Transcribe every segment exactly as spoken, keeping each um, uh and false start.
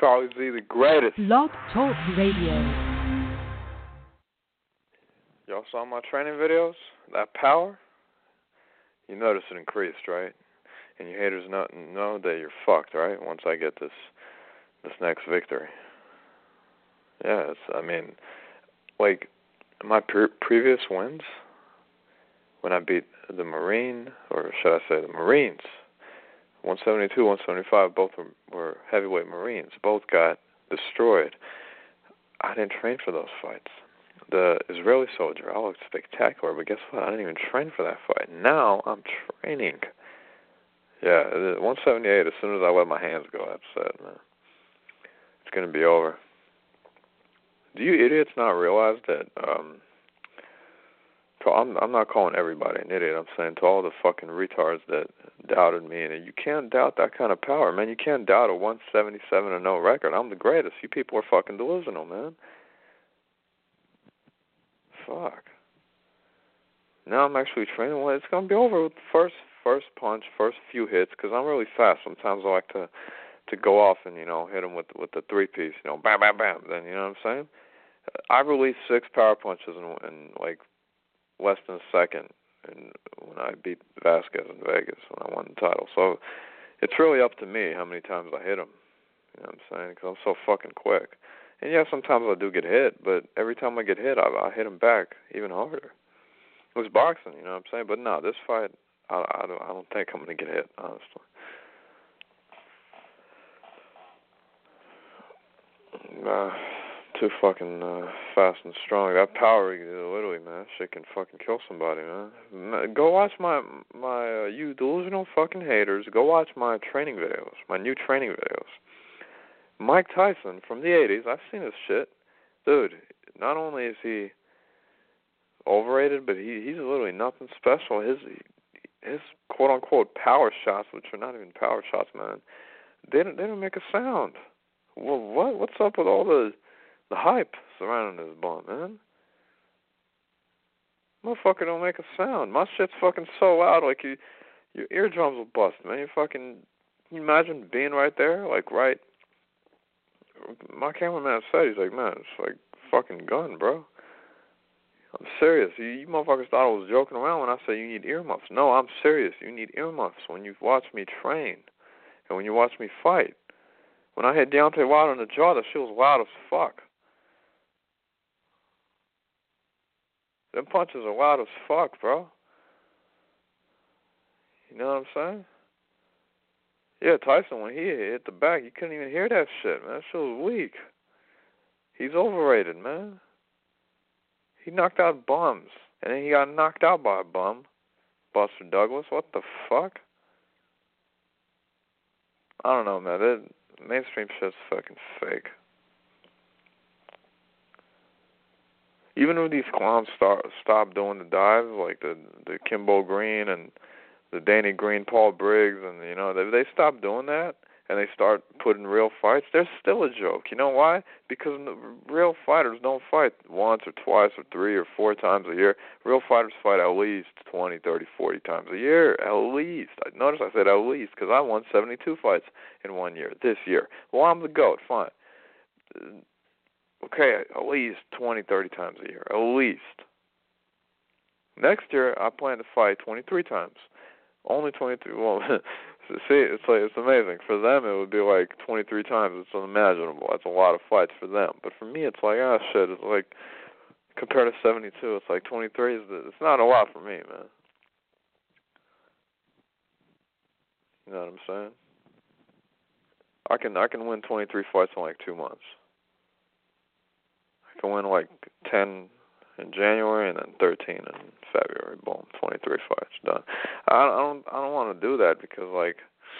Charlie Z, the greatest. Blog Talk Radio. Y'all saw my training videos? That power? You notice it increased, right? And you haters know, know that you're fucked, right? Once I get this this next victory. Yeah, it's, I mean, like, my pre- previous wins, when I beat the Marine, or should I say the Marines, one seventy-two, one seventy-five, both were, were heavyweight Marines. Both got destroyed. I didn't train for those fights. The Israeli soldier, I looked spectacular, but guess what? I didn't even train for that fight. Now I'm training. Yeah, one seventy-eight, as soon as I let my hands go, that's it, man. It's going to be over. Do you idiots not realize that, um, to, I'm, I'm not calling everybody an idiot, I'm saying to all the fucking retards that doubted me, and you can't doubt that kind of power, man. You can't doubt a one seventy-seven and oh record. I'm the greatest. You people are fucking delusional, man. Fuck. Now I'm actually training. Well, it's going to be over with the first, first punch, first few hits, because I'm really fast. Sometimes I like to, to go off and, you know, hit them with, with the three-piece, you know, bam, bam, bam. Then, you know what I'm saying? I released six power punches in, in like, less than a second and when I beat Vasquez in Vegas when I won the title. So it's really up to me how many times I hit him. You know what I'm saying? Because I'm so fucking quick. And yeah, sometimes I do get hit, but every time I get hit, I, I hit him back even harder. It was boxing, you know what I'm saying? But no, this fight, I, I, don't, I don't think I'm going to get hit, honestly. Uh, too fucking uh, fast and strong. That power, literally, man, that shit can fucking kill somebody, man. Go watch my, my uh, you delusional fucking haters, go watch my training videos, my new training videos. Mike Tyson from the eighties, I've seen his shit. Dude, not only is he overrated, but he he's literally nothing special. His, his quote-unquote power shots, which are not even power shots, man, they don't, they don't make a sound. Well, what what's up with all the the hype surrounding this bum, man? Motherfucker don't make a sound. My shit's fucking so loud, like you, your eardrums will bust, man. You fucking, can you imagine being right there, like right? My cameraman said, he's like, man, it's like fucking gun, bro. I'm serious. You, you motherfuckers thought I was joking around when I said you need earmuffs. No, I'm serious. You need earmuffs when you watch me train and when you watch me fight. When I hit Deontay Wilder in the jaw, that shit was loud as fuck. Them punches are loud as fuck, bro. You know what I'm saying? Yeah, Tyson, when he hit the back, you couldn't even hear that shit, man. That shit was weak. He's overrated, man. He knocked out bums. And then he got knocked out by a bum. Buster Douglas, what the fuck? I don't know, man. That mainstream shit's fucking fake. Even when these clowns start stop doing the dives, like the the Kimbo Green and the Danny Green, Paul Briggs, and you know, they they stop doing that and they start putting real fights, they're still a joke. You know why? Because real fighters don't fight once or twice or three or four times a year. Real fighters fight at least twenty, thirty, forty times a year, at least. Notice I said at least because I won seventy-two fights in one year, this year. Well, I'm the GOAT, fine. Okay, at least twenty, thirty times a year, at least. Next year, I plan to fight twenty-three times. Only twenty-three. Well, see, it's like it's amazing. For them, it would be like twenty-three times. It's unimaginable. That's a lot of fights for them. But for me, it's like, ah, shit. It's like, compared to seventy-two, it's like twenty-three. Is the, it's not a lot for me, man. You know what I'm saying? I can I can win twenty-three fights in like two months. I can win like ten in January and then thirteen in February. Boom, twenty-three fights done. I, I don't I don't want to do that because, like,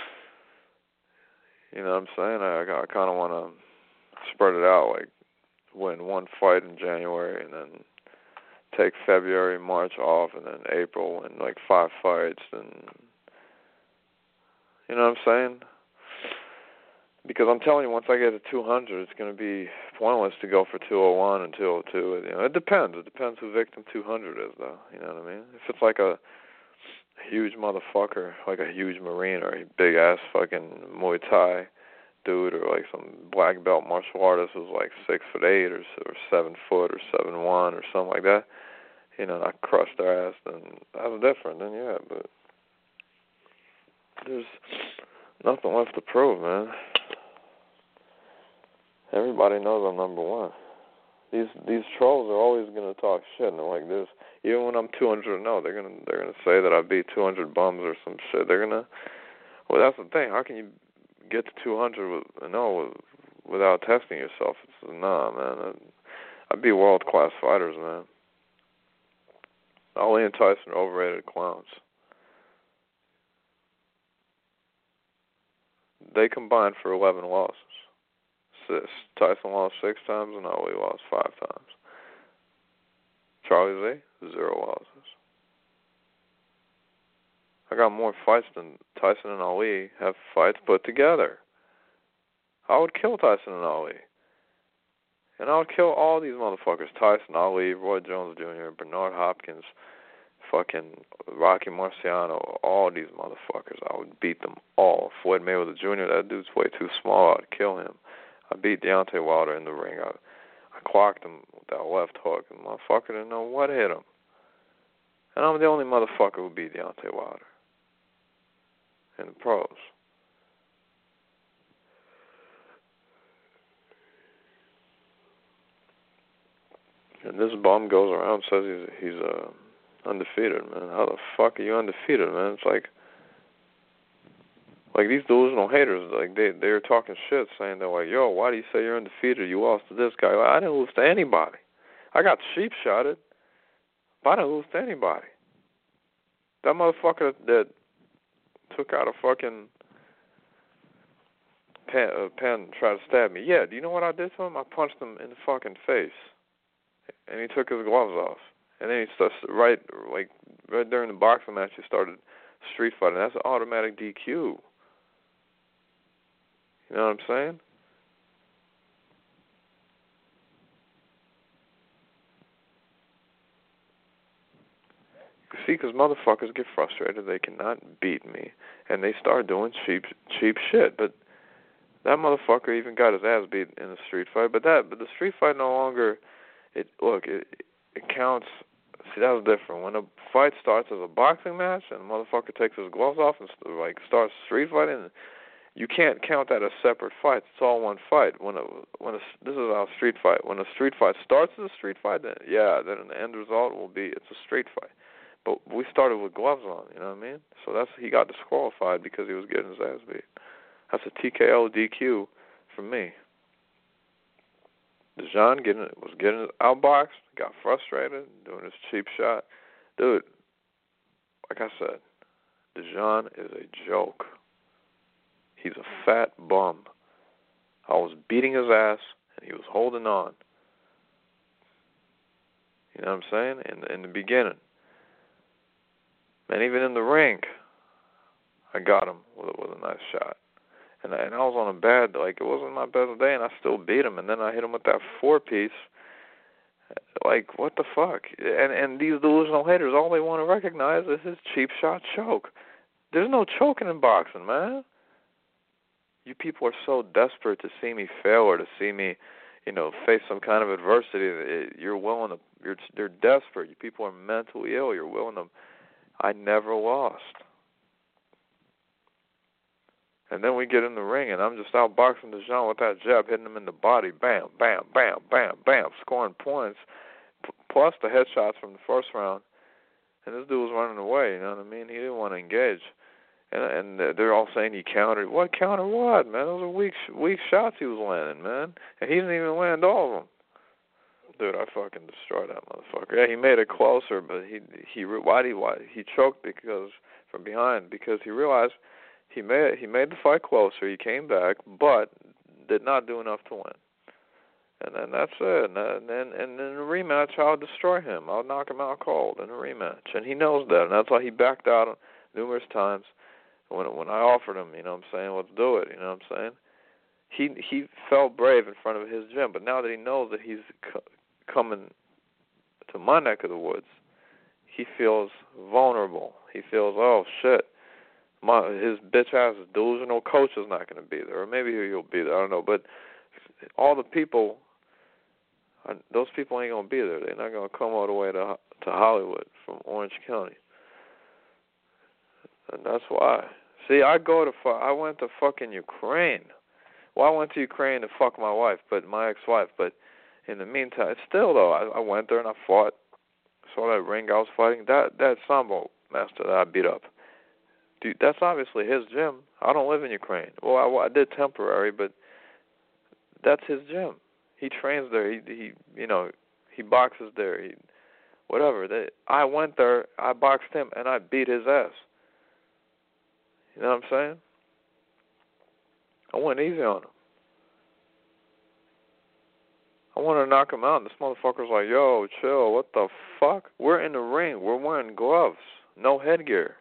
you know what I'm saying? I I kind of want to spread it out, like win one fight in January and then take February, March off, and then April win like five fights. And you know what I'm saying? Because I'm telling you, once I get to two hundred, it's going to be pointless to go for two oh one and two oh two. You know, it depends. It depends who victim two hundred is, though. You know what I mean? If it's like a huge motherfucker, like a huge Marine or a big-ass fucking Muay Thai dude or like some black belt martial artist who's like six foot eight or or seven foot or seven one or something like that, you know, I crushed their ass, then that's different. Then yeah, but there's nothing left to prove, man. Everybody knows I'm number one. These these trolls are always gonna talk shit, and like this. Even when I'm two hundred and oh, they're gonna they're gonna say that I beat two hundred bums or some shit. They're gonna. Well, that's the thing. How can you get to two hundred with, no, without testing yourself? It's, nah, man. I, I beat world class fighters, man. Ali and Tyson are overrated clowns. They combined for eleven losses. Six. Tyson lost six times and Ali lost five times. Charlie Z, zero losses. I got more fights than Tyson and Ali have fights put together. I would kill Tyson and Ali. And I would kill all these motherfuckers. Tyson, Ali, Roy Jones Junior, Bernard Hopkins, fucking Rocky Marciano, all these motherfuckers. I would beat them all. Floyd Mayweather Junior, that dude's way too small. I'd kill him. I beat Deontay Wilder in the ring. I, I clocked him with that left hook, and the motherfucker didn't know what hit him. And I'm the only motherfucker who beat Deontay Wilder in the pros. And this bum goes around and says he's he's uh, undefeated, man. How the fuck are you undefeated, man? It's like like these delusional haters, like they they're talking shit, saying they're like, yo, why do you say you're undefeated? You lost to this guy. Like, I didn't lose to anybody. I got sheep shotted, but I didn't lose to anybody. That motherfucker that took out a fucking pen, uh, pen and tried to stab me. Yeah, do you know what I did to him? I punched him in the fucking face. And he took his gloves off. And then he starts right, like, right during the boxing match, he started street fighting. That's an automatic D Q. You know what I'm saying? You see, because motherfuckers get frustrated. They cannot beat me. And they start doing cheap cheap shit. But that motherfucker even got his ass beat in a street fight. But that, but the street fight no longer... It look, it it counts. See, that was different. When a fight starts as a boxing match and the motherfucker takes his gloves off and like starts street fighting, you can't count that as separate fights. It's all one fight. When a when a, this is our street fight. When a street fight starts as a street fight, then yeah, then the end result will be it's a street fight. But we started with gloves on. You know what I mean? So that's he got disqualified because he was getting his ass beat. That's a T K O D Q for me. Dejan getting was getting outboxed, got frustrated, doing his cheap shot. Dude, like I said, Dejan is a joke. He's a fat bum. I was beating his ass, and he was holding on. You know what I'm saying? In, in the beginning. And even in the ring, I got him with, with a nice shot. And, and I was on a bad, like, it wasn't my best day, and I still beat him. And then I hit him with that four-piece. Like, what the fuck? And and these delusional haters, all they want to recognize is his cheap shot choke. There's no choking in boxing, man. You people are so desperate to see me fail or to see me, you know, face some kind of adversity. You're willing to, you're, you're desperate. You people are mentally ill. You're willing to, I never lost. And then we get in the ring, and I'm just outboxing Dejan with that jab, hitting him in the body, bam, bam, bam, bam, bam, scoring points, p- plus the headshots from the first round. And this dude was running away, you know what I mean? He didn't want to engage. And and they're all saying he countered. What counter what, man? Those are weak, weak shots he was landing, man. And he didn't even land all of them. Dude, I fucking destroyed that motherfucker. Yeah, he made it closer, but he, he why did he, why, he choked because from behind because he realized He made he made the fight closer. He came back, but did not do enough to win. And then that's it. And then and in the rematch, I'll destroy him. I'll knock him out cold in a rematch. And he knows that. And that's why he backed out numerous times when when I offered him. You know what I'm saying? Let's do it. You know what I'm saying? He he felt brave in front of his gym, but now that he knows that he's co- coming to my neck of the woods, he feels vulnerable. He feels, oh shit. My his bitch ass delusional coach is not going to be there, or maybe he'll be there. I don't know, but all the people, those people ain't going to be there. They're not going to come all the way to to Hollywood from Orange County, and that's why. See, I go to fu- I went to fucking Ukraine. Well, I went to Ukraine to fuck my wife, but my ex-wife. But in the meantime, still though, I, I went there and I fought. Saw that ring I was fighting. That that sambo master that I beat up. Dude, that's obviously his gym. I don't live in Ukraine. Well, I, I did temporary, but that's his gym. He trains there. He, he you know, he boxes there. He, whatever. They, I went there. I boxed him, and I beat his ass. You know what I'm saying? I went easy on him. I wanted to knock him out, and this motherfucker's like, yo, chill, what the fuck? We're in the ring. We're wearing gloves. No headgear.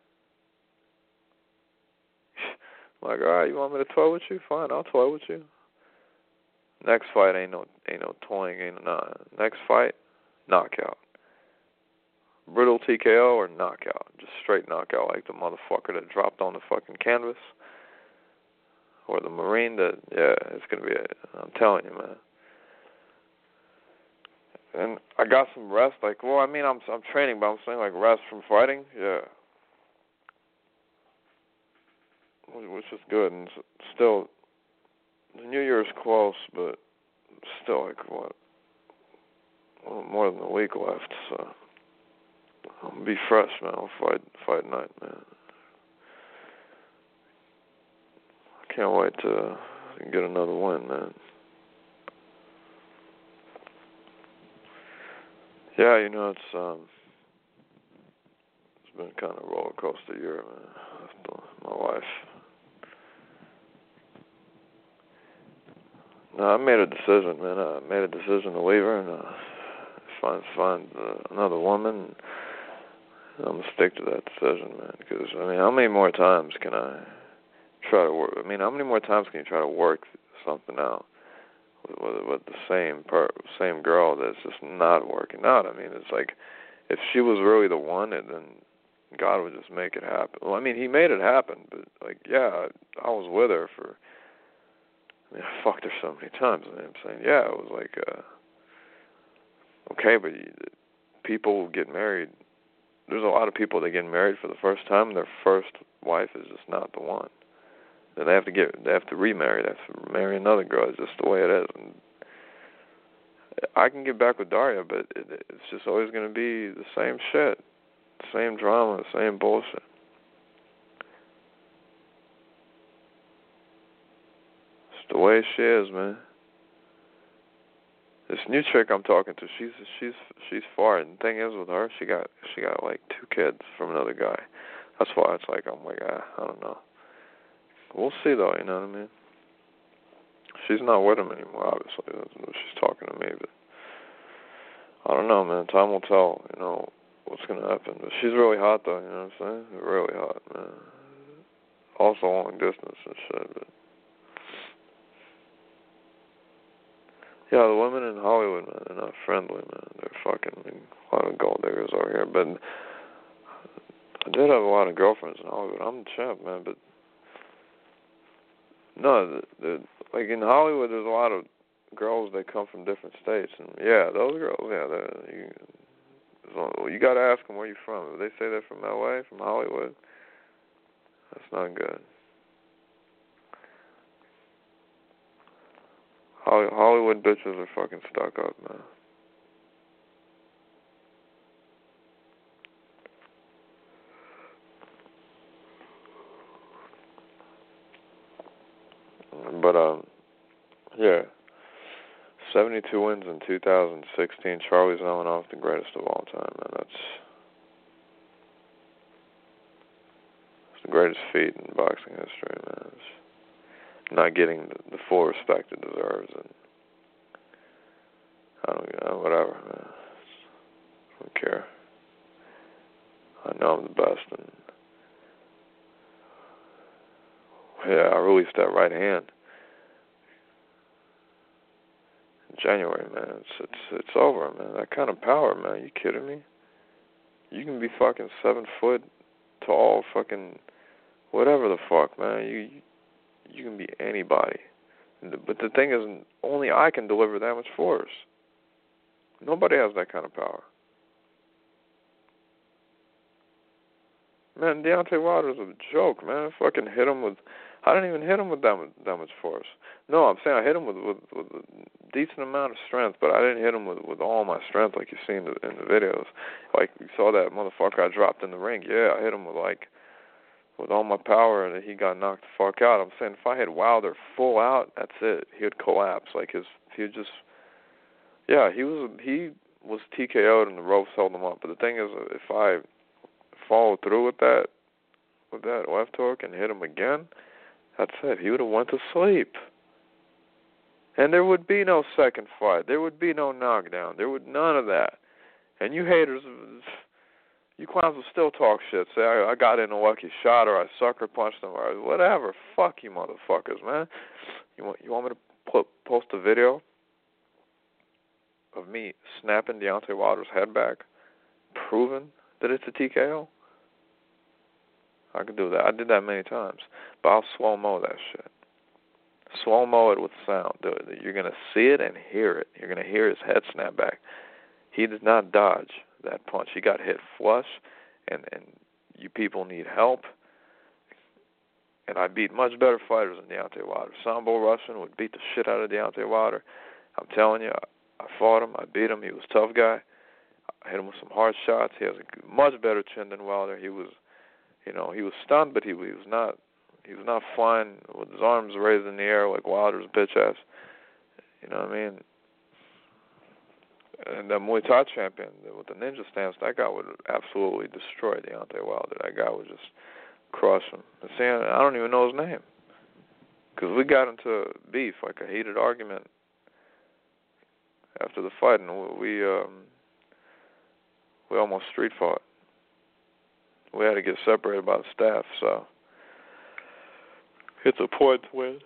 I'm like, all right, you want me to toy with you? Fine, I'll toy with you. Next fight ain't no ain't no toying, ain't no nah. Next fight, knockout. Brutal T K O or knockout. Just straight knockout like the motherfucker that dropped on the fucking canvas. Or the Marine that, yeah, it's going to be, a, I'm telling you, man. And I got some rest, like, well, I mean, I'm I'm training, but I'm saying, like, rest from fighting, yeah. Which is good, and still, the New Year's close, but still, like, what, well, more than a week left, so I'll be fresh, man. I'll fight, fight night, man. I can't wait to get another win, man. Yeah, you know, it's um, it's been kind of a roller coaster year, man. With my wife. No, I made a decision, man. I made a decision to leave her and uh, find find uh, another woman. I'm gonna stick to that decision, man. Because I mean, how many more times can I try to work? I mean, how many more times can you try to work something out with, with, with the same per, same girl that's just not working out? I mean, it's like if she was really the one, and then God would just make it happen. Well, I mean, He made it happen, but like, yeah, I, I was with her for. I mean, I fucked her so many times. I mean, I'm saying, yeah, it was like, uh, okay, but you, people get married. There's a lot of people that get married for the first time, and their first wife is just not the one. Then they have to get, they have to remarry. They have to marry another girl. It's just the way it is. And I can get back with Daria, but it, it's just always going to be the same shit, same drama, same bullshit. It's the way she is, man. This new chick I'm talking to, she's she's she's far. And the thing is with her, she got she got like two kids from another guy. That's why it's like I'm like ah, I don't know. We'll see though, you know what I mean? She's not with him anymore, obviously. She's talking to me, but I don't know, man. Time will tell, you know, what's gonna happen. But she's really hot though, you know what I'm saying? Really hot, man. Also long distance and shit, but yeah, the women in Hollywood, man, they're not friendly, man. They're fucking, I mean, a lot of gold diggers over here. But I did have a lot of girlfriends in Hollywood. I'm the champ, man. But no, the, the, like in Hollywood, there's a lot of girls that come from different states, and yeah, those girls, yeah, you, you got to ask them where you're from. If they say they're from L A, from Hollywood, that's not good. Hollywood bitches are fucking stuck up, man. But, um, yeah, seventy-two wins in two thousand sixteen. Charlie Zelenoff, the greatest of all time, man. That's, that's the greatest feat in boxing history, man. It's not getting the, the full respect it deserves, and I don't, you know, whatever, man. I don't care. I know I'm the best, and yeah, I released that right hand in January, man. It's it's it's over, man. That kind of power, man. You kidding me? You can be fucking seven foot tall, fucking whatever the fuck, man. You you can be anybody. But the thing is, only I can deliver that much force. Nobody has that kind of power. Man, Deontay Wilder's a joke, man. I fucking hit him with... I didn't even hit him with that much, that much force. No, I'm saying I hit him with, with, with a decent amount of strength, but I didn't hit him with, with all my strength like you see in the, in the videos. Like, you saw that motherfucker I dropped in the ring. Yeah, I hit him with, like, with all my power, and he got knocked the fuck out. I'm saying if I hit Wilder full out, that's it. He would collapse. Like, his... He would just... Yeah, he was... He was T K O'd and the ropes held him up. But the thing is, if I... followed through with that with that left hook and hit him again, that's it. He would have went to sleep. And there would be no second fight. There would be no knockdown. There would none of that. And you haters, you clowns will still talk shit. Say, I, I got in a lucky shot or I sucker punched him or whatever. Fuck you motherfuckers, man. You want, you want me to put, post a video of me snapping Deontay Wilder's head back, proving that it's a T K O? I could do that. I did that many times. But I'll slow-mo that shit. Slow-mo it with sound. You're going to see it and hear it. You're going to hear his head snap back. He did not dodge that punch. He got hit flush, and, and you people need help. And I beat much better fighters than Deontay Wilder. Sambo Russian would beat the shit out of Deontay Wilder. I'm telling you, I, I fought him. I beat him. He was a tough guy. I hit him with some hard shots. He has a much better chin than Wilder. He was... You know, he was stunned, but he, he was not he was not flying with his arms raised in the air like Wilder's bitch ass. You know what I mean? And the Muay Thai champion with the ninja stance, that guy would absolutely destroy Deontay Wilder. That guy would just crush him. And see, I don't even know his name. Because we got into beef, like a heated argument after the fight, and we, um, we almost street fought. We had to get separated by the staff, so it's a point to win.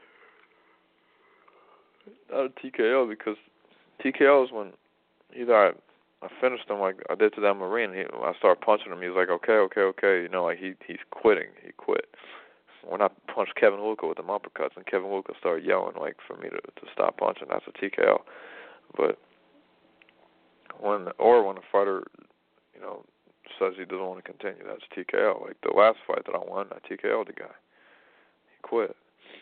Not a T K O, because T K O is when either I, I finished him like I did to that Marine. He, when I started punching him, he was like, okay, okay, okay. You know, like he he's quitting. He quit. When I punched Kevin Luca with them uppercuts, and Kevin Luca started yelling like for me to, to stop punching, that's a T K O. But when, or when a fighter, you know, says he doesn't want to continue, that's T K O. Like the last fight that I won, I T K O'd the guy. He quit.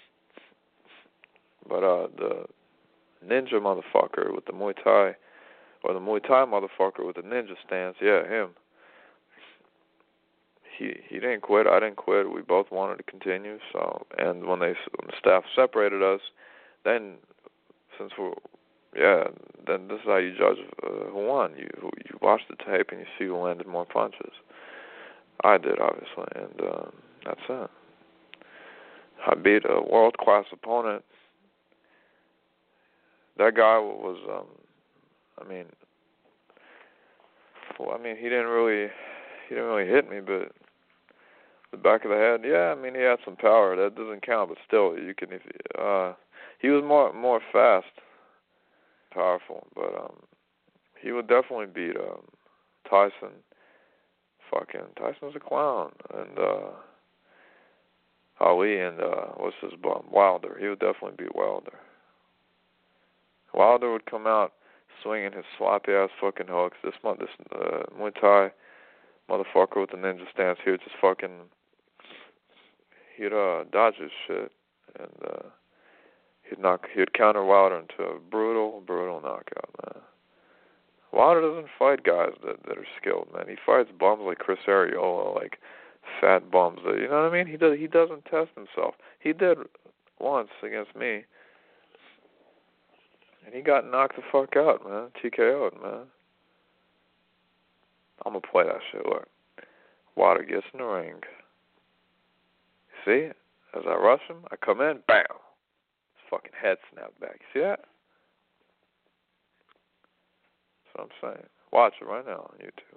But uh, the ninja motherfucker with the Muay Thai, or the Muay Thai motherfucker with the ninja stance, yeah, him. He he didn't quit. I didn't quit. We both wanted to continue. So, and when they when the staff separated us, then since we're Yeah, then this is how you judge uh, who won. You you watch the tape and you see who landed more punches. I did, obviously, and uh, that's it. I beat a world-class opponent. That guy was, um, I mean, well, I mean, he didn't really, he didn't really hit me, but the back of the head, yeah, I mean, he had some power. That doesn't count, but still, you can. If uh, he was more more fast. Powerful, but um, he would definitely beat um, Tyson. Fucking Tyson's a clown, and uh, Ali and uh, what's his bum Wilder. He would definitely beat Wilder. Wilder would come out swinging his sloppy ass fucking hooks. This month, this uh, Muay Thai motherfucker with the ninja stance, he would just fucking he'd uh, dodge his shit and. Uh, He'd knock. He'd counter Wilder into a brutal, brutal knockout, man. Wilder doesn't fight guys that that are skilled, man. He fights bums like Chris Arreola, like fat bums. That, you know what I mean? He does. He doesn't test himself. He did once against me, and he got knocked the fuck out, man. T K O'd, man. I'm gonna play that shit. Look, Wilder gets in the ring. See? As I rush him, I come in, bam. Fucking head snapped back. You see that? That's what I'm saying. Watch it right now on YouTube.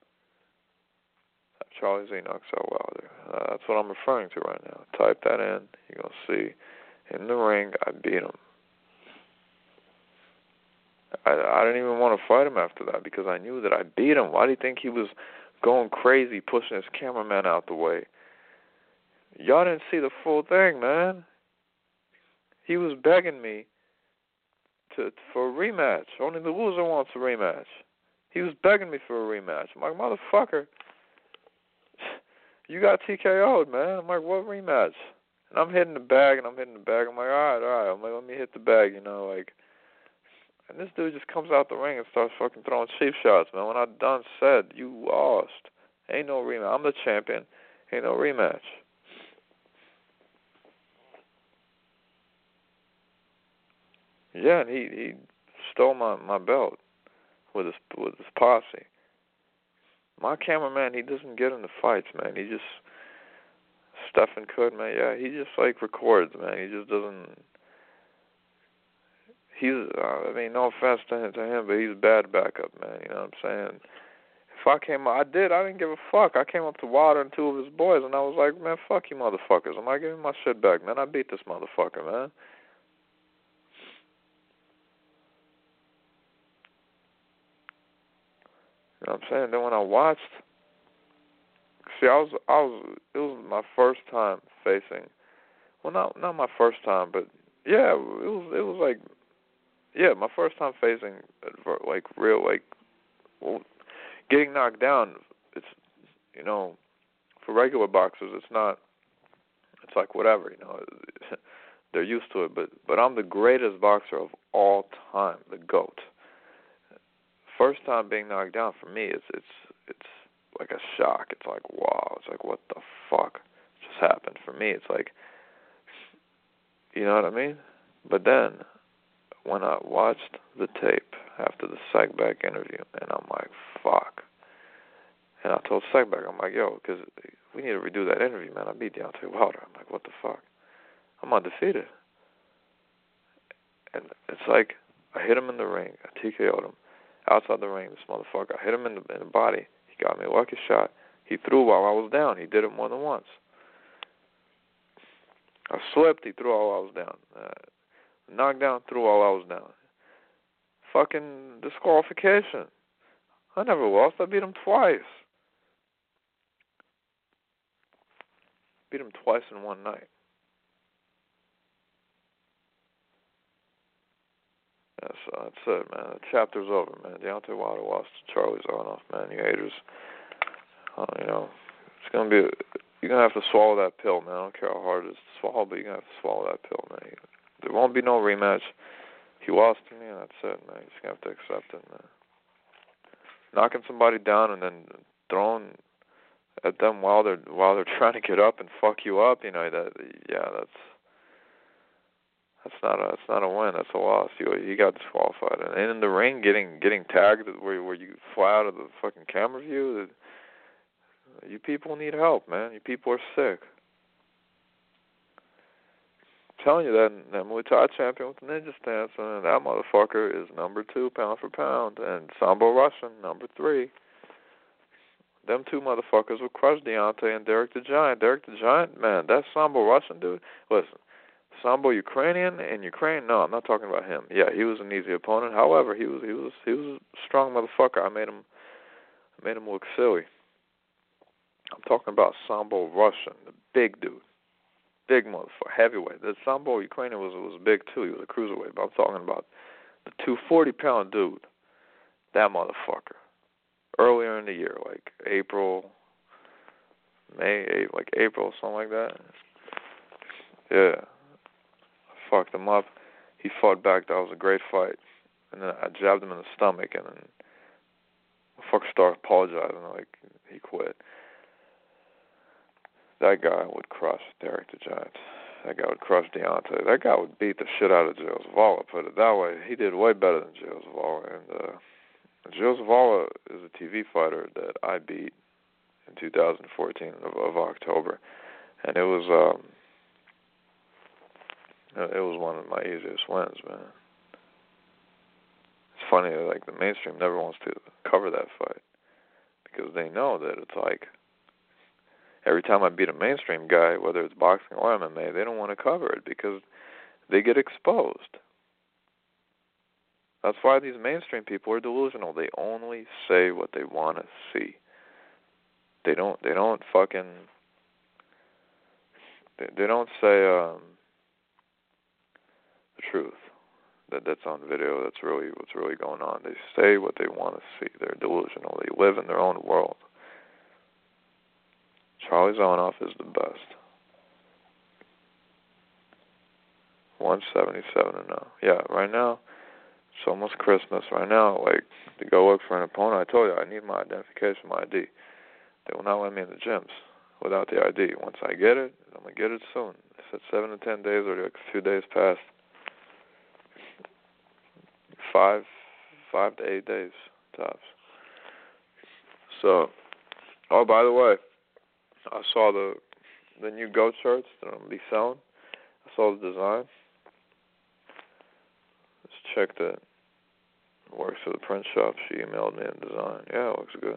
Charlie Z knocks out Wilder. Uh, that's what I'm referring to right now. Type that in. You're going to see in the ring, I beat him. I, I didn't even want to fight him after that because I knew that I beat him. Why do you think he was going crazy pushing his cameraman out the way? y'all didn't see the full thing, man. He was begging me to for a rematch. Only the loser wants a rematch. He was begging me for a rematch. I'm like, motherfucker, you got T K O'd, man. I'm like, what rematch? And I'm hitting the bag, and I'm hitting the bag. I'm like, all right, all right. I'm like, let me hit the bag, you know, like. And this dude just comes out the ring and starts fucking throwing cheap shots, man. When I done said, you lost. Ain't no rematch. I'm the champion. Ain't no rematch. Yeah, and he, he stole my, my belt with his with his posse. My cameraman, he doesn't get into fights, man. He just, Stephen could, man. Yeah, he just like records, man. He just doesn't. He's, uh, I mean, no offense to him, to him, but he's a bad backup, man. You know what I'm saying? If I came up, I did. I didn't give a fuck. I came up to Wilder and two of his boys, and I was like, man, fuck you, motherfuckers. I'm like, give me my shit back, man. I beat this motherfucker, man. You know what I'm saying? Then when I watched, see, I was, I was, it was my first time facing. Well, not not my first time, but yeah, it was, it was like, yeah, my first time facing, like, real, like, well, getting knocked down. It's, you know, for regular boxers, it's not. It's like whatever, you know. They're used to it, but but I'm the greatest boxer of all time, the GOAT. First time being knocked down for me, it's it's it's like a shock. It's like, wow. It's like, what the fuck just happened? For me, it's like, you know what I mean? But then, when I watched the tape after the Segback interview, and I'm like, fuck. And I told Segback, I'm like, yo, because we need to redo that interview, man. I beat Deontay Wilder. I'm like, what the fuck? I'm undefeated. And it's like, I hit him in the ring. I T K O'd him. Outside the ring, this motherfucker. I hit him in the, in the body. He got me a lucky shot. He threw while I was down. He did it more than once. I slipped. He threw while I was down. Uh, knocked down, threw while I was down. Fucking disqualification. I never lost. I beat him twice. Beat him twice in one night. Yeah, so that's it, man. The chapter's over, man. Deontay Wilder lost to Charlie Zarnoff, man. You haters. Uh, you know, it's going to be, a, you're going to have to swallow that pill, man. I don't care how hard it is to swallow, but you're going to have to swallow that pill, man. There won't be no rematch. He lost to me, and that's it, man. You're just going to have to accept it, man. Knocking somebody down and then throwing at them while they're while they're trying to get up and fuck you up, you know, that, yeah, that's that's not a that's not a win. That's a loss. You you got disqualified, and in the ring, getting getting tagged where where you fly out of the fucking camera view. You people need help, man. You people are sick. I'm telling you that that Muay Thai champion with the ninja stance, and that motherfucker is number two pound for pound, and Sambo Russian number three. Them two motherfuckers will crush Deontay and Derek the Giant. Derek the Giant, man, that Sambo Russian dude. Listen, Sambo Ukrainian and Ukraine. No, I'm not talking about him. Yeah, he was an easy opponent. However, he was he was he was a strong motherfucker. I made him I made him look silly. I'm talking about Sambo Russian, the big dude. Big motherfucker, heavyweight. The Sambo Ukrainian was was big too. He was a cruiserweight. But I'm talking about the two forty pound dude. That motherfucker. Earlier in the year, like April, May, like April, something like that. Yeah. I fucked him up. He fought back. That was a great fight. And then I jabbed him in the stomach, and then the fucker started apologizing, like he quit. That guy would crush Derek the Giant. That guy would crush Deontay. That guy would beat the shit out of Gio Zavala, put it that way. He did way better than Gio Zavala. And uh, Gio Zavala is a T V fighter that I beat in two thousand fourteen of, of October. And it was um, it was one of my easiest wins, man. It's funny, like the mainstream never wants to cover that fight because they know that it's like, every time I beat a mainstream guy, whether it's boxing or M M A, they don't want to cover it because they get exposed. That's why these mainstream people are delusional. They only say what they want to see. They don't. They don't fucking. They, they don't say um, the truth. That that's on video. That's really what's really going on. They say what they want to see. They're delusional. They live in their own world. Charlie Zanoff is the best. one seventy-seven and oh. Yeah, right now, it's almost Christmas. Right now, like, to go look for an opponent, I told you, I need my identification, my I D. They will not let me in the gyms without the I D. Once I get it, I'm going to get it soon. They said seven to ten days, or like a few days past. Five, five to eight days, tops. So, oh, by the way, I saw the the new goat shirts that I'm going to be selling. I saw the design. This chick that works for the print shop, she emailed me a design. Yeah, it looks good.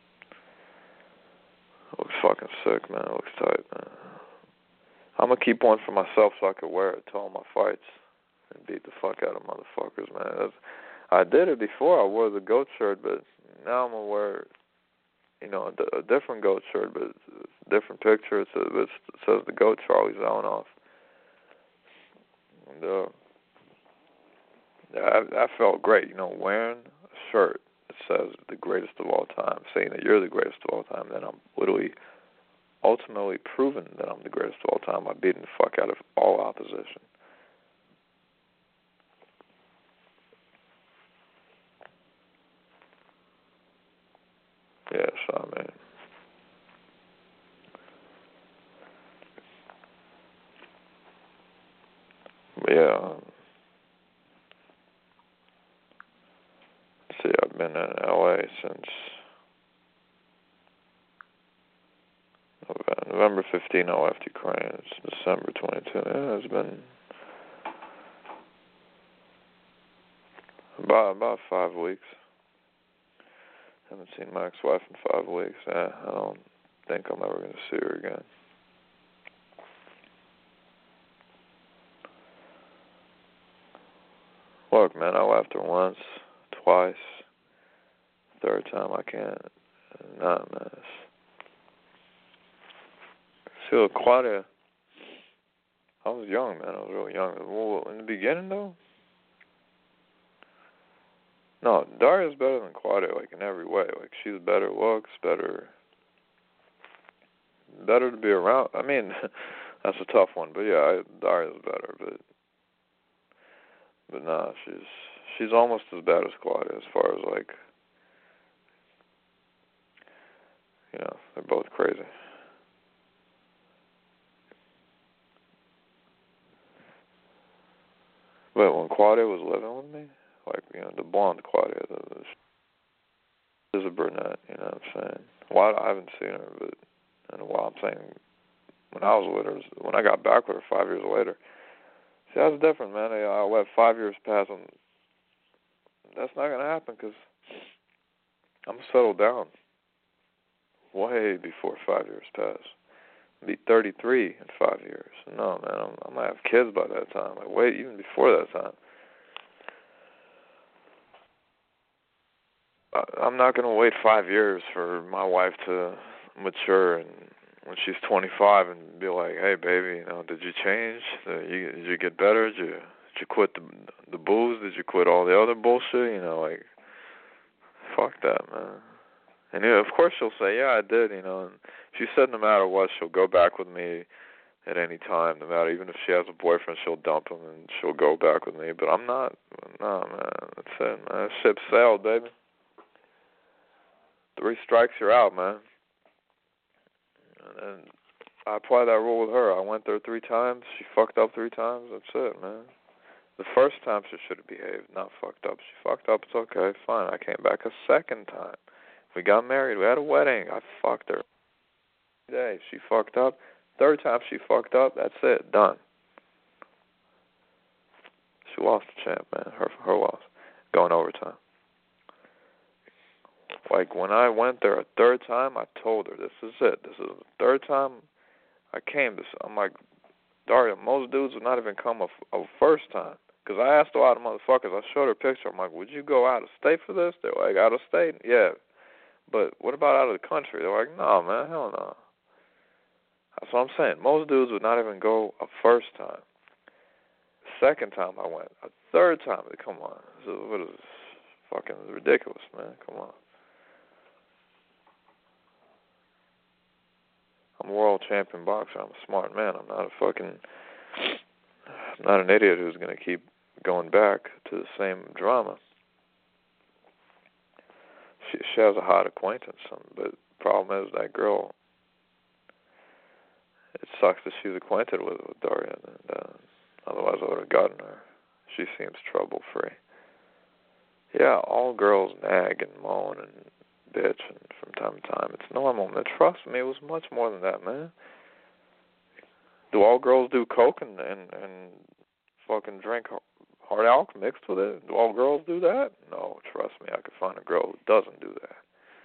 It looks fucking sick, man. It looks tight, man. I'm going to keep one for myself so I can wear it to all my fights and beat the fuck out of motherfuckers, man. That's, I did it before. I wore the goat shirt, but now I'm going to wear, you know, a, a different goat shirt, but it's a different picture. It says, it says the goat Charlie Zanoff. And, uh, I, I felt great, you know, wearing a shirt that says the greatest of all time, saying that you're the greatest of all time, then I'm literally ultimately proving that I'm the greatest of all time by beating the fuck out of all opposition. Yeah, so I mean, yeah, um, let's see, I've been in L A since November fifteenth. I left Ukraine. It's December twenty-second. Yeah, it's been about about five weeks. Haven't seen my ex-wife in five weeks. Yeah, I don't think I'm ever going to see her again. Look, man, I left her once, twice. Third time I can't. Not, man. See, look, Claudia, I was young, man. I was really young. Well, in the beginning, though, no, Daria's better than Claudia, like, in every way. Like, she's better looks, better, better to be around. I mean, that's a tough one, but yeah, I, Daria's better, but, but nah, she's, she's almost as bad as Claudia as far as, like, you know, they're both crazy. But when Claudia was living with me, like, you know, the blonde Claudia, the, the, she's a brunette, you know what I'm saying? Well, I haven't seen her, but in a while. I'm saying when I was with her, when I got back with her five years later, see, that's different, man. I, I let five years pass, and that's not going to happen because I'm settled down way before five years pass. I'll be thirty-three in five years. No, man, I'm, I might have kids by that time. Like, wait, even before that time. I, I'm not going to wait five years for my wife to mature and when she's twenty-five and be like, hey, baby, you know, did you change? Did you, did you get better? Did you, did you quit the, the booze? Did you quit all the other bullshit? You know, like, fuck that, man. And yeah, of course she'll say, yeah, I did, you know. And she said no matter what, she'll go back with me at any time. No matter, even if she has a boyfriend, she'll dump him and she'll go back with me. But I'm not, no, man. That's it, man. That ship sailed, baby. Three strikes, you're out, man. And then I applied that rule with her. I went there three times. She fucked up three times. That's it, man. The first time she should have behaved, not fucked up. She fucked up. It's okay. Fine. I came back a second time. We got married. We had a wedding. I fucked her. Day. She fucked up. Third time she fucked up. That's it. Done. She lost the champ, man. Her her loss. Going overtime. Like, when I went there a third time, I told her, this is it. This is the third time I came. This, I'm like, Daria, most dudes would not even come a, a first time. Because I asked a lot of motherfuckers. I showed her a picture. I'm like, would you go out of state for this? They're like, out of state? Yeah. But what about out of the country? They're like, no, man, hell no. That's what I'm saying. Most dudes would not even go a first time. Second time I went. A third time. Come on. This is, what is this? Fucking ridiculous, man. Come on. I'm a world champion boxer. I'm a smart man. I'm not a fucking... I'm not an idiot who's going to keep going back to the same drama. She, she has a hot acquaintance, but the problem is that girl... It sucks that she's acquainted with, with Daria, and uh, otherwise I would have gotten her. She seems trouble-free. Yeah, all girls nag and moan and bitch and from time to time. It's normal, man. Trust me, it was much more than that, man. Do all girls do coke and, and, and fucking drink hard alcohol mixed with it? Do all girls do that? No, trust me, I could find a girl who doesn't do that.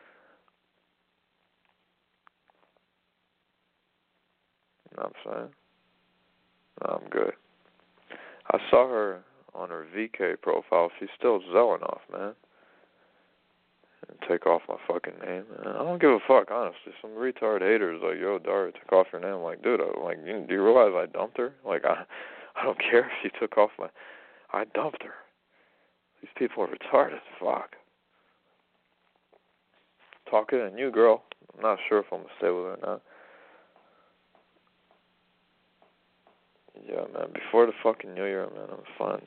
You know what I'm saying? No, I'm good. I saw her on her V K profile. She's still Zelenoff, man. And take off my fucking name. Man. I don't give a fuck, honestly. Some retard haters like, yo, Daria, take off your name. I'm like, dude, I'm like, you, do you realize I dumped her? Like, I, I don't care if she took off my... I dumped her. These people are retarded. Fuck. Talking to a new girl. I'm not sure if I'm gonna stay with her or not. Yeah, man, before the fucking New Year, man, I'm fine.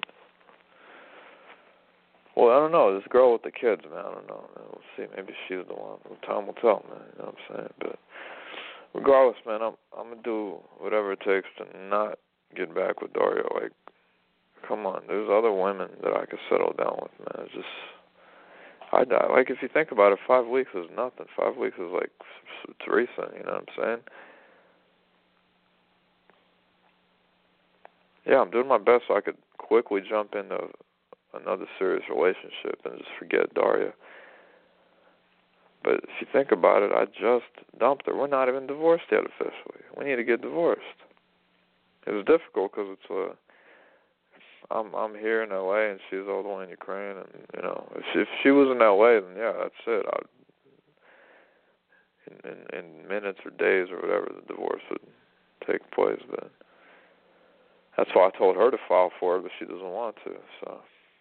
Well, I don't know, this girl with the kids, man, I don't know, man. We'll see, maybe she's the one. Time will tell, man, you know what I'm saying? But regardless, man, I'm I'm gonna do whatever it takes to not get back with Daria. Like, come on, there's other women that I could settle down with, man. It's just, I die. Like, if you think about it, five weeks is nothing. Five weeks is like, it's recent, you know what I'm saying? Yeah, I'm doing my best so I could quickly jump into another serious relationship and just forget Daria. But if you think about it, I just dumped her. We're not even divorced yet officially. We need to get divorced. It was difficult because it's a... I'm I'm here in L A and she's all the way in Ukraine, and you know, if she, if she was in L A, then yeah, that's it. I'd, in, in in minutes or days or whatever, the divorce would take place. But that's why I told her to file for it, but she doesn't want to. So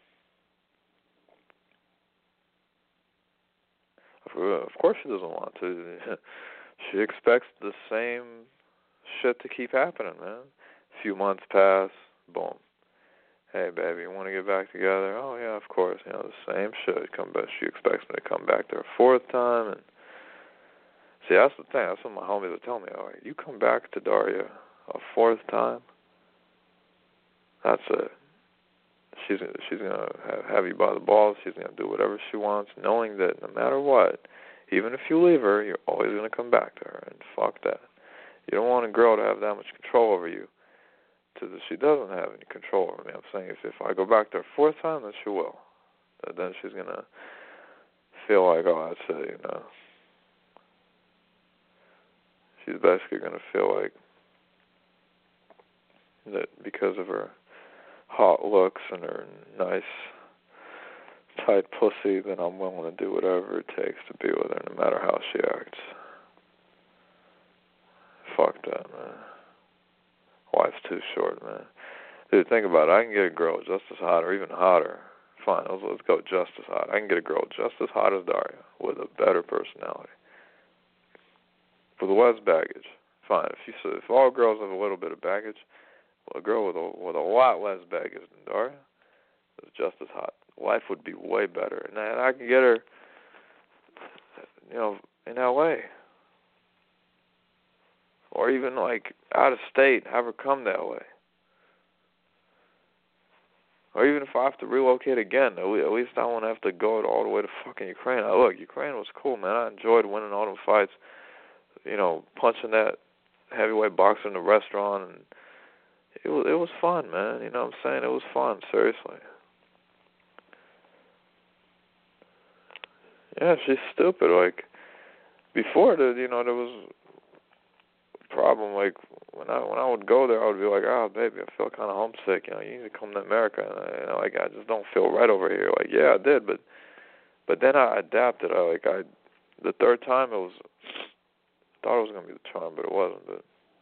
of course she doesn't want to. She expects the same shit to keep happening, man. A few months pass, boom. Hey, baby, you want to get back together? Oh, yeah, of course. You know, the same shit. Come back. She expects me to come back there a fourth time. And see, that's the thing. That's what my homies would tell me. All right, you come back to Daria a fourth time, that's it. She's, she's going to have, have you by the balls. She's going to do whatever she wants, knowing that no matter what, even if you leave her, you're always going to come back to her. And fuck that. You don't want a girl to have that much control over you. To the, she doesn't have any control over me. I'm saying if, if I go back there a fourth time, then she will. Then she's going to feel like, oh, that's it, you know. She's basically going to feel like that because of her hot looks and her nice, tight pussy, then I'm willing to do whatever it takes to be with her, no matter how she acts. Fuck that, man. Life's too short, man. Dude, think about it. I can get a girl just as hot or even hotter. Fine, let's, let's go just as hot. I can get a girl just as hot as Daria with a better personality. With less baggage. Fine. If you if all girls have a little bit of baggage, well, a girl with a, with a lot less baggage than Daria is just as hot. Life would be way better. And I, and I can get her, you know, in L A Or even, like, out of state, have her come to L A Or even if I have to relocate again, at least I won't have to go all the way to fucking Ukraine. Now, look, Ukraine was cool, man. I enjoyed winning all them fights, you know, punching that heavyweight boxer in the restaurant. And it was, it was fun, man. You know what I'm saying? It was fun, seriously. Yeah, she's stupid. Like, before, the, you know, there was... problem, like, when I when I would go there, I would be like, oh, baby, I feel kind of homesick, you know, you need to come to America, and I, you know, like, I just don't feel right over here. Like, yeah, I did, but but then I adapted. I, like, I, the third time, it was, I thought it was going to be the charm, but it wasn't, but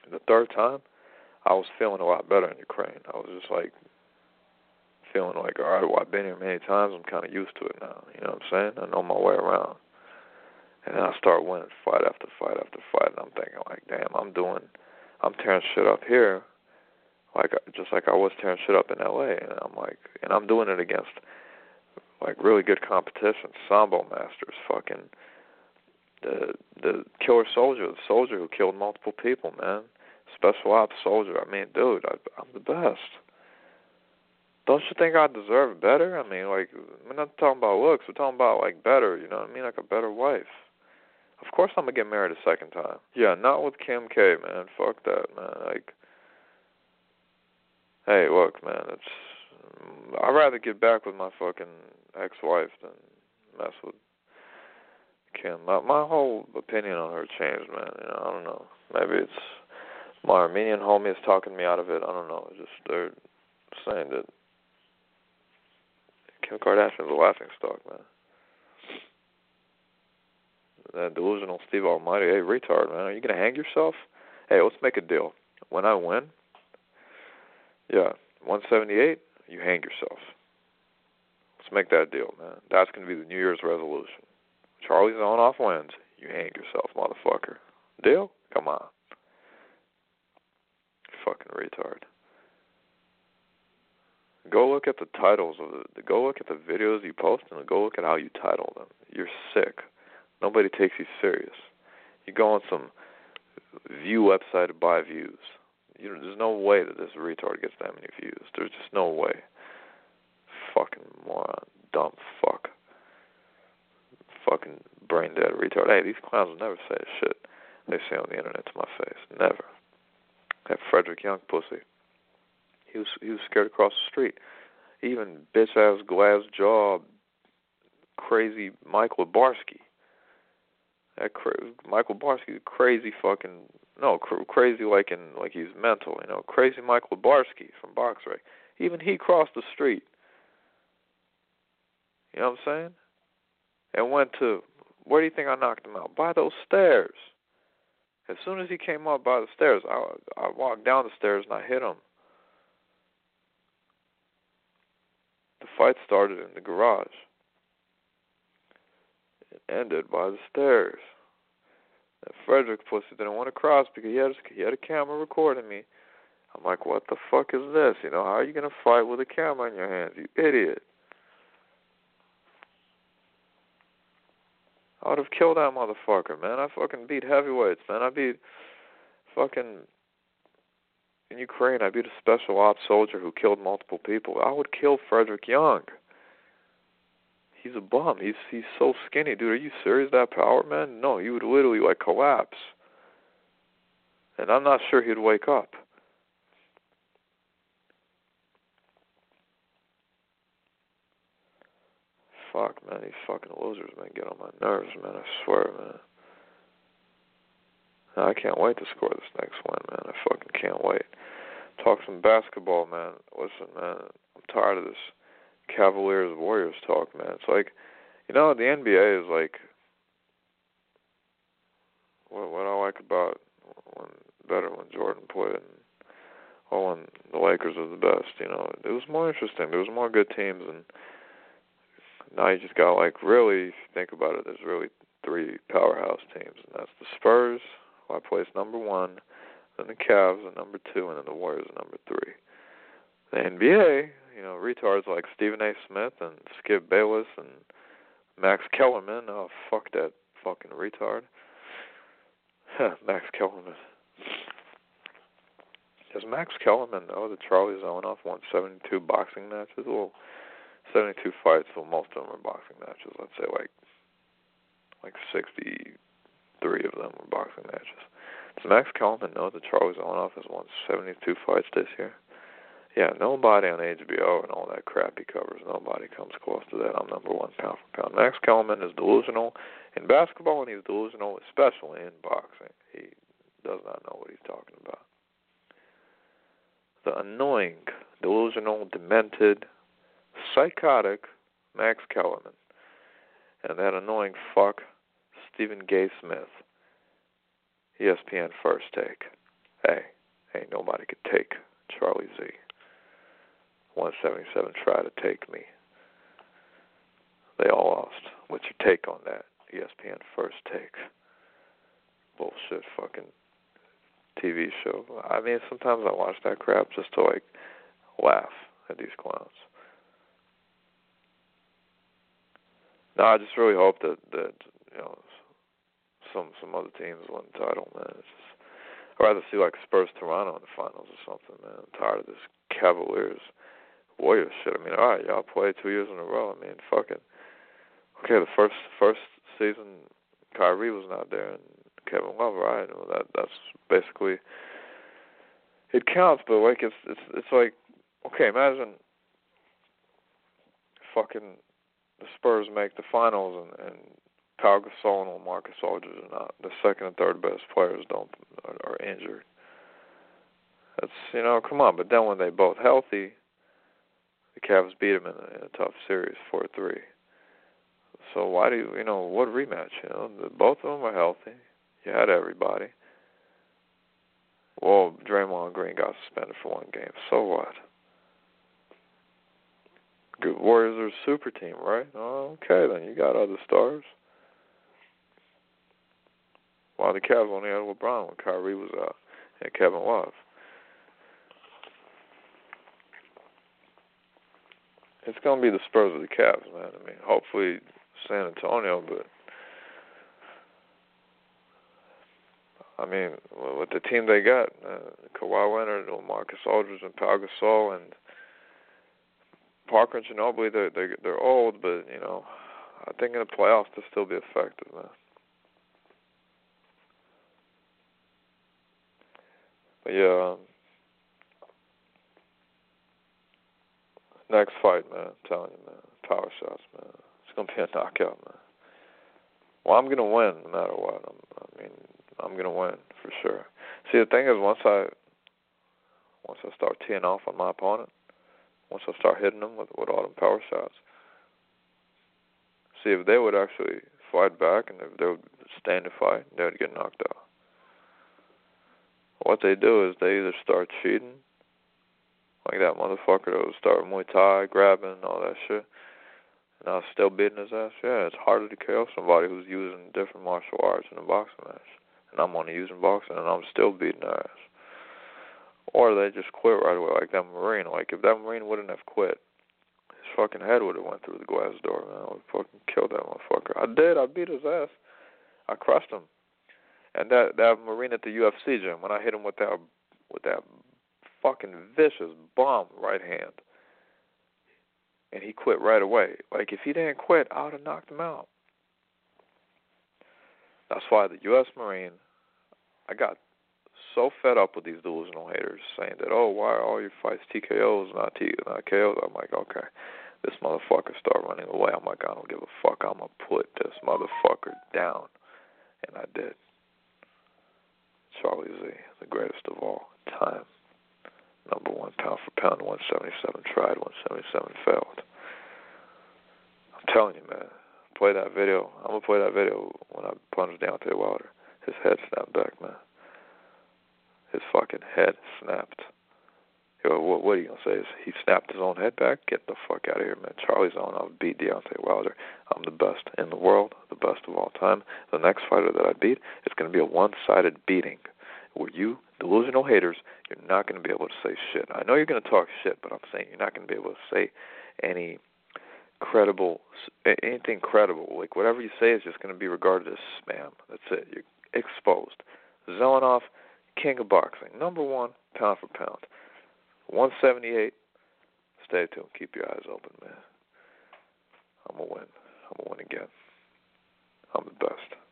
The third time, I was feeling a lot better in Ukraine. I was just like feeling like, all right, well, I've been here many times. I'm kind of used to it now. You know what I'm saying? I know my way around. And then I start winning fight after fight after fight, and I'm thinking like, damn, I'm doing, I'm tearing shit up here, like just like I was tearing shit up in L A. And I'm like, and I'm doing it against like really good competition, Sambo masters, fucking the the killer soldier, the soldier who killed multiple people, man, special ops soldier. I mean, dude, I, I'm the best. Don't you think I deserve better? I mean, like, we're not talking about looks. We're talking about like better. You know what I mean? Like a better wife. Of course I'm going to get married a second time. Yeah, not with Kim K, man. Fuck that, man. Like, hey, look, man, it's, I'd rather get back with my fucking ex-wife than mess with Kim. My, my whole opinion on her changed, man. You know, I don't know. Maybe it's my Armenian homie is talking me out of it. I don't know. It's just, they're saying that Kim Kardashian's a laughing stock, man. That delusional Steve Almighty, hey, retard, man, are you going to hang yourself? Hey, let's make a deal. When I win, yeah, one seventy-eight, you hang yourself. Let's make that deal, man. That's going to be the New Year's resolution. Charlie Zanoff wins, you hang yourself, motherfucker. Deal? Come on. Fucking retard. Go look at the titles of the, go look at the videos you post and go look at how you title them. You're sick. Nobody takes you serious. You go on some view website to buy views. You know, there's no way that this retard gets that many views. There's just no way. Fucking moron. Dumb fuck. Fucking brain dead retard. Hey, these clowns will never say the shit they say on the internet to my face. Never. That Frederick Young pussy. He was he was scared to cross the street. Even bitch ass glass jaw crazy Michael Barsky. That cra- Michael Barsky, crazy fucking no, cr- crazy like in like he's mental, you know, crazy Michael Barsky from BoxRec. Even he crossed the street. You know what I'm saying? And went to, where do you think I knocked him out? By those stairs. As soon as he came up by the stairs, I I walked down the stairs and I hit him. The fight started in the garage. It ended by the stairs. That Frederick pussy didn't want to cross because he had, he had a camera recording me. I'm like, what the fuck is this? You know, how are you going to fight with a camera in your hands, you idiot? I would have killed that motherfucker, man. I fucking beat heavyweights, man. I beat fucking, in Ukraine, I beat a special ops soldier who killed multiple people. I would kill Frederick Young. He's a bum. He's he's so skinny, dude. Are you serious? That power, man? No, he would literally like collapse. And I'm not sure he'd wake up. Fuck, man. These fucking losers, man, get on my nerves, man. I swear, man. I can't wait to score this next win, man. I fucking can't wait. Talk some basketball, man. Listen, man. I'm tired of this Cavaliers Warriors talk, man. It's like, you know, the N B A is like, what, what I like about when better when Jordan played, and oh, when the Lakers were the best. You know, it was more interesting. There was more good teams, and now you just got like really, if you think about it, there's really three powerhouse teams, and that's the Spurs, who I place number one, then the Cavs at number two, and then the Warriors at number three. The N B A, you know, retards like Stephen A. Smith and Skip Bayless and Max Kellerman. Oh, fuck that fucking retard. Max Kellerman. Does Max Kellerman know that Charlie Zanoff won seventy-two boxing matches? Well, seventy-two fights, well, most of them are boxing matches. Let's say like like sixty-three of them were boxing matches. Does Max Kellerman know that Charlie Zanoff has won seventy-two fights this year? Yeah, nobody on H B O and all that crap he covers, nobody comes close to that. I'm number one pound for pound. Max Kellerman is delusional in basketball, and he's delusional especially in boxing. He does not know what he's talking about. The annoying, delusional, demented, psychotic Max Kellerman. And that annoying fuck, Stephen Gay Smith, E S P N First Take. hey, ain't nobody could take Charlie Z. one seventy-seven tried to take me. They all lost. What's your take on that? E S P N First Take. Bullshit fucking T V show. I mean, sometimes I watch that crap just to, like, laugh at these clowns. No, I just really hope that, that you know, some some other teams win the title, man. It's just, I'd rather see, like, Spurs Toronto in the finals or something, man. I'm tired of this Cavaliers Warriors shit. I mean, all right, y'all played two years in a row. I mean, fucking. Okay, the first first season, Kyrie was not there, and Kevin Love, right? Well, that that's basically it counts, but like it's it's it's like okay, imagine fucking the Spurs make the finals and, and Pau Gasol and Marcus Aldridge are not the second and third best players don't are, are injured. That's you know come on, but then when they both healthy, the Cavs beat them in a, in a tough series four three. So why do you, you know, what rematch? You know, the, both of them are healthy. You had everybody. Well, Draymond Green got suspended for one game. So what? Good Warriors are a super team, right? Oh, okay, then you got other stars. While the Cavs only had LeBron when Kyrie was out and Kevin Love. It's going to be the Spurs of the Cavs, man. I mean, hopefully San Antonio, but I mean, with the team they got, uh, Kawhi Leonard, Marcus Aldridge, and Pau Gasol, and Parker and Ginobili, they're, they're, they're old, but, you know, I think in the playoffs they'll still be effective, man. But, yeah, um, next fight, man, I'm telling you, man, power shots, man. It's going to be a knockout, man. Well, I'm going to win no matter what. I'm, I mean, I'm going to win for sure. See, the thing is, once I once I start teeing off on my opponent, once I start hitting them with, with all them power shots, see, if they would actually fight back and if they would stand to fight, they would get knocked out. What they do is they either start cheating, like that motherfucker that would start Muay Thai, grabbing and all that shit, and I was still beating his ass. Yeah, it's harder to K O somebody who's using different martial arts in a boxing match. And I'm only using boxing, and I'm still beating their ass. Or they just quit right away, like that Marine. Like, if that Marine wouldn't have quit, his fucking head would have went through the glass door, man. I would have fucking killed that motherfucker. I did. I beat his ass. I crushed him. And that that Marine at the U F C gym, when I hit him with that with that fucking vicious bomb right hand, and he quit right away. Like, if he didn't quit, I would have knocked him out. That's why the U S Marine, I got so fed up with these delusional haters saying that, oh, why are all your fights T K Os, not T, not K Os? I'm like, okay, this motherfucker start running away. I'm like, I don't give a fuck. I'm going to put this motherfucker down. And I did. Charlie Z, the greatest of all time. Number one pound for pound, one seventy-seven tried, one seventy-seven failed. I'm telling you, man. Play that video. I'm going to play that video when I plunged Deontay Wilder. His head snapped back, man. His fucking head snapped. Yo, what, what are you going to say? Is he snapped his own head back? Get the fuck out of here, man. Charlie's on. I'll beat Deontay Wilder. I'm the best in the world, the best of all time. The next fighter that I beat is going to be a one-sided beating where you, delusional haters, you're not going to be able to say shit. I know you're going to talk shit, but I'm saying you're not going to be able to say any credible, anything credible. Like, whatever you say is just going to be regarded as spam. That's it. You're exposed. Zelenoff, king of boxing. Number one, pound for pound. one seventy-eight. Stay tuned. Keep your eyes open, man. I'm going to win. I'm going to win again. I'm the best.